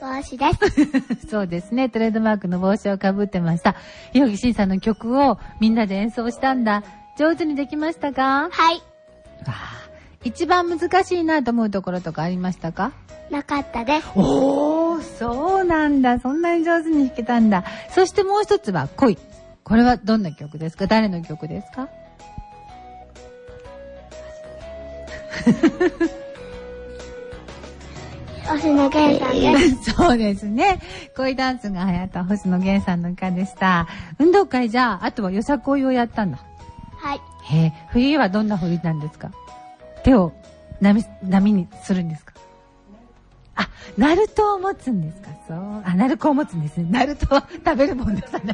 帽子です。 そうですね。トレードマークの帽子をかぶってました。岩木慎さんの曲をみんなで演奏したんだ。上手にできましたか？ はい。 わあ、一番難しいなと思うところとかありましたか？ なかったです。 おー、そうなんだ。そんなに上手に弾けたんだ。そしてもう一つは恋。これはどんな曲ですか？誰の曲ですか？ 星野源さんです。 そうですね。恋ダンスが流行った星野源さんの歌でした。運動会じゃあ、あとはよさこいをやったんだ。 はい。 振りはどんな振りなんですか？手を波にするんですか？あ、ナルトを持つんですか？そう。あ、ナルコを持つんですね。ナルトは食べるもんですね。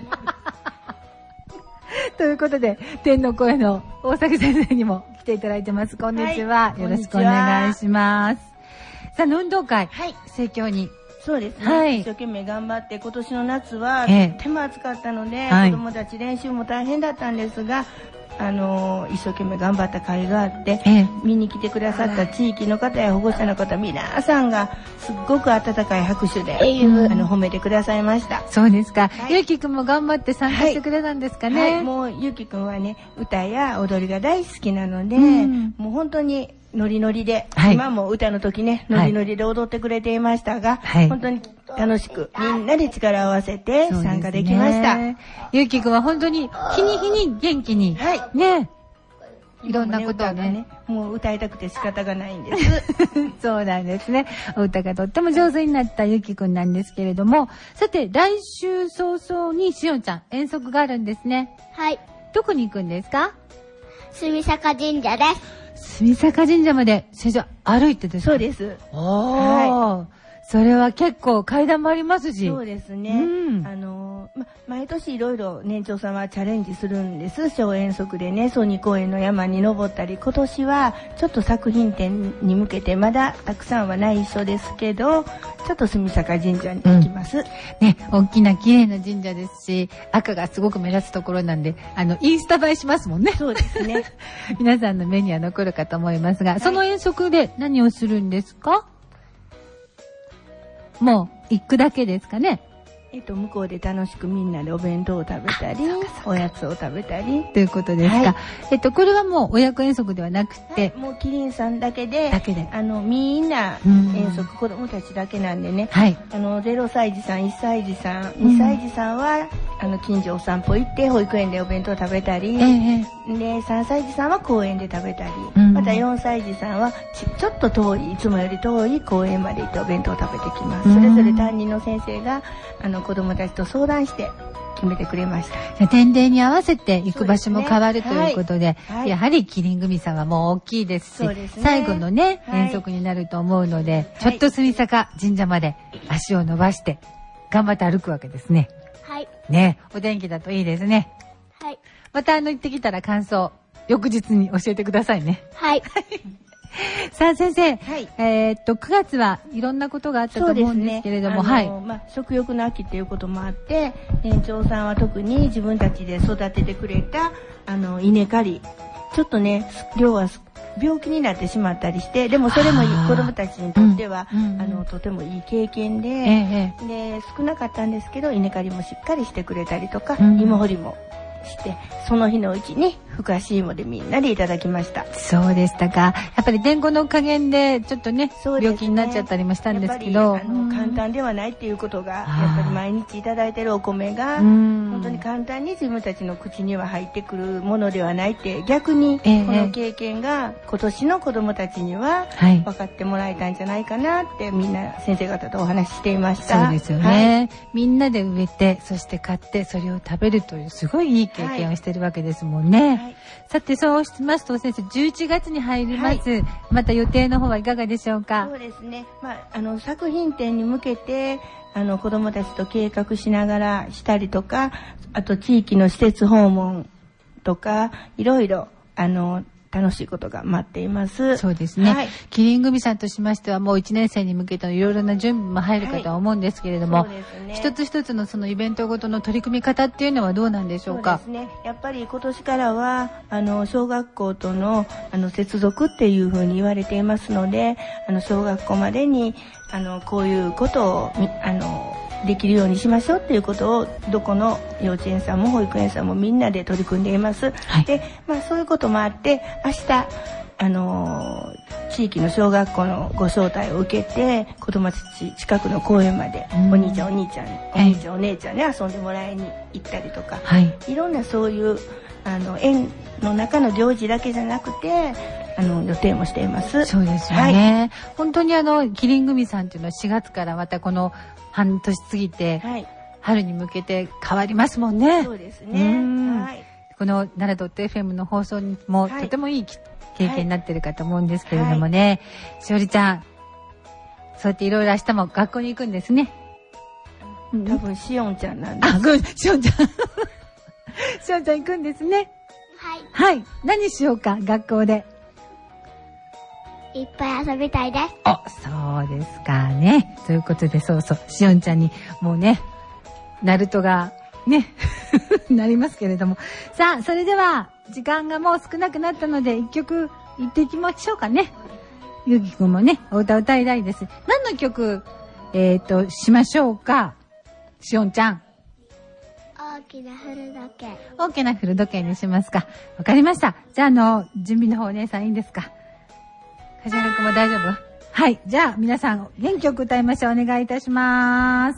ということで、天の声の大崎先生にも来ていただいてます。こんにちは。よろしくお願いします。さあ、運動会、盛況に。 そうですね、 はい、 一生懸命頑張って今年の夏はとっても暑かったので、子供たち練習も大変だったんですが、一生懸命頑張った甲斐があって、見に来てくださった地域の方や保護者の方皆さんがすっごく温かい拍手で、褒めてくださいました。 そうですか。ゆうきくんも頑張って参加してくれたんですかね。 もうゆうきくんはね、歌や踊りが大好きなので、もう本当にノリノリで、今も歌の時ね、ノリノリで踊ってくれていましたが、本当に楽しくみんなで力を合わせて参加できました。 ゆうきくんは本当に日に日に元気に、ね、いろんなことをね、 もう歌いたくて仕方がないんです。 そうなんですね。お歌がとっても上手になったゆうきくんなんですけれども、さて来週早々にしおんちゃん遠足があるんですね。 はい。 どこに行くんですか？ 住坂神社です。 住坂神社まで先生歩いてですか？ そうです。 それは結構階段もありますし。 そうですね。毎年いろいろ年長さんはチャレンジするんです。小遠足でね、曽爾公園の山に登ったり、今年はちょっと作品展に向けてまだたくさんはない一緒ですけど、ちょっと住坂神社に行きます。 ね、大きな綺麗な神社ですし、赤がすごく目立つところなんで、インスタ映えしますもんね。 そうですね。 皆さんの目には残るかと思いますが、その遠足で何をするんですか？もう行くだけですかね。 向こうで楽しくみんなでお弁当を食べたり、おやつを食べたりということですか。これはもう親子遠足ではなくて、 もうキリンさんだけで、みんな遠足、子供たちだけなんでね、0歳児さん、1歳児さん、2歳児さんは近所お散歩行って保育園でお弁当食べたり、で3歳児さんは公園で食べたり、また4歳児さんはちょっと遠い、いつもより遠い公園まで行ってお弁当を食べてきます。それぞれ担任の先生が子供たちと相談して決めてくれました。 年齢に合わせて行く場所も変わるということで、やはりキリン組さんはもう大きいですし、最後のね、遠足になると思うので、ちょっと住坂神社まで足を伸ばして頑張って歩くわけですね。 はい。 ね、お天気だといいですね。 はい。 また行ってきたら感想、翌日に教えてくださいね。 はい。 さあ先生、9月はいろんなことがあったと思うんですけれども、 食欲の秋っていうこともあって、年長さんは特に自分たちで育ててくれた稲刈り、ちょっとね、量は病気になってしまったりして、でもそれも子供たちにとっては、とてもいい経験で、少なかったんですけど、稲刈りもしっかりしてくれたりとか、芋掘りもして、その日のうちにふかし芋でみんなでいただきました。 そうでしたか。やっぱり伝言の加減でちょっとね、病気になっちゃったりもしたんですけど、 簡単ではないっていうことが、やっぱり毎日いただいてるお米が本当に簡単に自分たちの口には入ってくるものではないって、逆にこの経験が今年の子どもたちには分かってもらえたんじゃないかなってみんな先生方とお話ししていました。 そうですよね。みんなで植えて、そして買ってそれを食べるというすごいいい経験をしてるわけですもんね。さてそうしますと先生、11月に入ります。また予定の方はいかがでしょうか？ そうですね。作品展に向けて子どもたちと計画しながらしたりとか、あと地域の施設訪問とかいろいろ楽しいことが待っています。 そうですね。はい、キリン組さんとしましてはもう1年生に向けてのいろいろな準備も入るかとは思うんですけれども、はい、一つ一つのそのイベントごとの取り組み方っていうのはどうなんでしょうか。 そうですね。やっぱり今年からは小学校との接続っていうふうに言われていますので、小学校までにこういうことをできるようにしましょうっていうことをどこの幼稚園さんも保育園さんもみんなで取り組んでいます。はい、で、そういうこともあって明日地域の小学校のご招待を受けて子どもたち近くの公園までお兄ちゃんお姉ちゃんで遊んでもらいに行ったりとか、はい、いろんなそういう園の中の行事だけじゃなくて予定もしています。 そうですよね。はい、本当にキリン組さんっていうのは4月からまたこの半年過ぎて、はい、春に向けて変わりますもんね。 そうですね。はい、 この奈良 .fm の放送にもとてもいい経験になってるかと思うんですけれどもね。しおりちゃん、そうやっていろいろ明日も学校に行くんですね。 多分しおんちゃんなんです。 あ、ごめん、しおんちゃん。しおんちゃん行くんですね。はい。はい。何しようか、学校で。 いっぱい遊びたいです。 あ、そうですかね。ということで、そうそう、しおんちゃんにもうね、ナルトがね、なりますけれども。さあ、それでは、時間がもう少なくなったので、一曲言っていきましょうかね。ゆきくんもね、お歌歌いたいです。何の曲、しましょうか。しおんちゃん。 大きな古時計。 大きな古時計にしますか。わかりました。じゃあ、準備の方お姉さんいいんですか。梶原くんも大丈夫？はい。じゃあ、皆さん、元気よく歌いましょう。お願いいたします。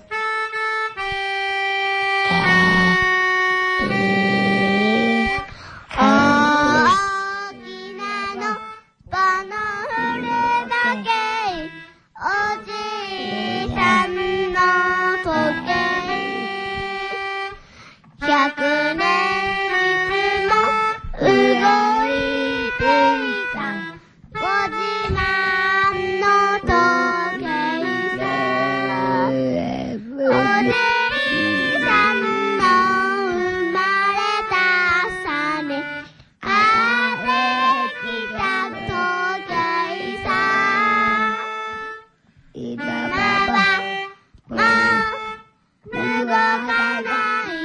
100年いつも動いていたご自慢の時計さ、おじいさんの生まれた朝に帰ってきた時計さ、今はもう動かない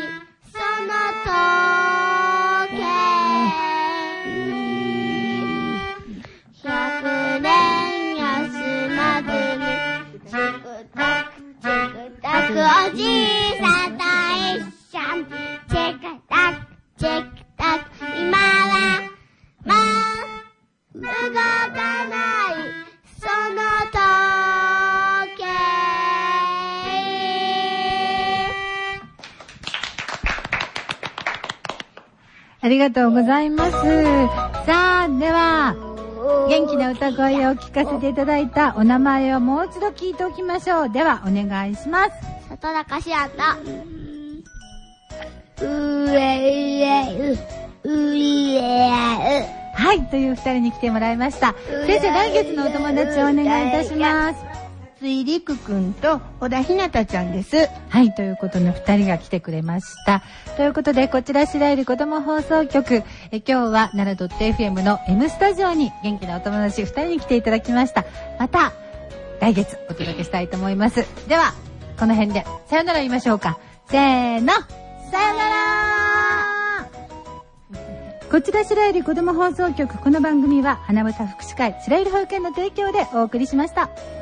おじいさんと一緒にチェックタックチェックタック、今はもう動かないその時計。 ありがとうございます。さあ、では元気な歌声を聞かせていただいたお名前をもう一度聞いておきましょう。ではお願いします。 里中しあとうえはい、という二人に来てもらいました。先生、来月のお友達をお願いいたします。 水陸くんと小田ひなたちゃんです。 はい、ということの二人が来てくれました。ということで、こちら白百合子ども放送局、今日は奈良 .fm の M スタジオに元気なお友達二人に来ていただきました。また来月お届けしたいと思います。ではこの辺でさよなら言いましょうか。せーの、さよなら。こちら白百合子ども放送局、この番組は花房福祉会白百合保育園の提供でお送りしました。